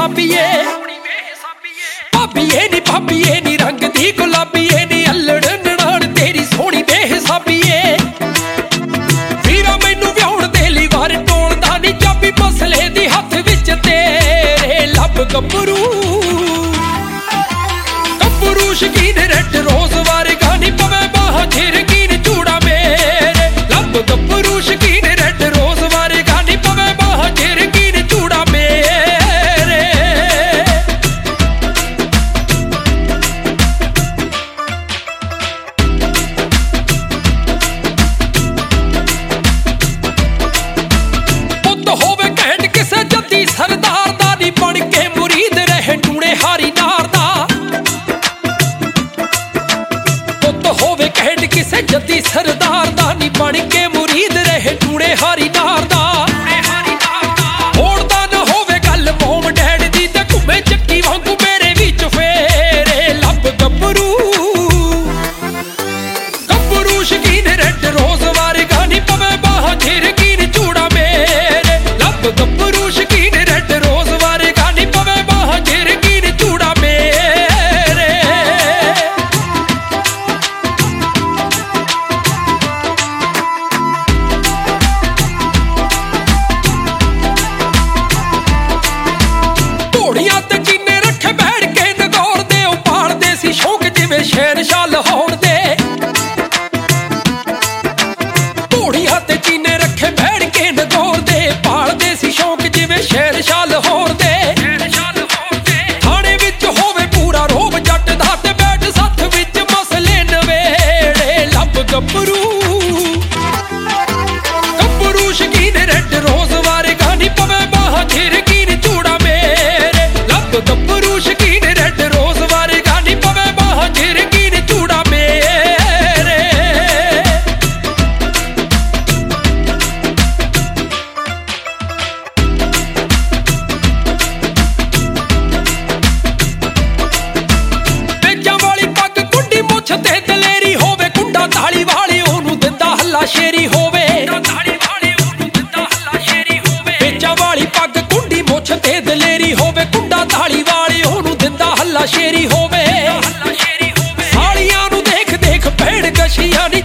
बेहिसाबीए भाबीए नी भाबीए नी रंग दी गुलाबीए नी अल्लड़ ननाण तेरी सोहनी बेहिसाबीए वीरा मैनू व्याउण दे लई वार टोलदा नी चाबी मसले दी हथ विच तेरे लब गब्बरू शकीन रेड रोज वारगा नी पवे बाह झिरकीन चूड़ा मेरे लब गब्बरू शकीन रेड रोज वारगा नी पवे बाह झिरकीन चूड़ा मेरे पुत होवे कहट किसे जद्दी सरदार दा नी बन के मुरीद रहे टूणे हारी नार दा होवे कहट किसे जद्दी सरदार दा नी बन के मुरीद रहे टूणे हारी नार दा होड़दा ना होवे गल मोम डैड दी ते घुमे चक्की वांगू मेरे विच फेरे लब गब्बरू शकीन रेड रोज वारगा नी पवे बाह झिरकीन चूड़ा मेरे लब गब्बरू शकीन रेड रोज वारगा नी पवे बाह झिरकीन चूड़ा मेरे शेरशाह लाहौर दे घोड़ियां ते चीने रखे बैठ के नगौर दे पालदे सी शौक जिवें शेरशाह लाहौर दे थाने विच होवे पूरा रोब जट दा ते बैठ सथ विच मसले नवेड़े लब गब्बरू शकीन रेड रोज वारगा नी पवे बाह झिरकीन चूड़ा मेरे लब गब्बरू शकीन रेड रोज वारगा नी पवे बाह झिरकीन चूड़ा मेरे बेजां वाली पग कुंडी मुछ ते दलेरी होवे कुंडा ताली वाली ओनू दिंदा हल्ला शेरी होवे बेजां वाली पग कुंडी मुछ ते दलेरी होवे कुंडा ताली वाली ओनू दिंदा हल्ला शेरी होवे सालियां नू देख देख भैण गशियां नी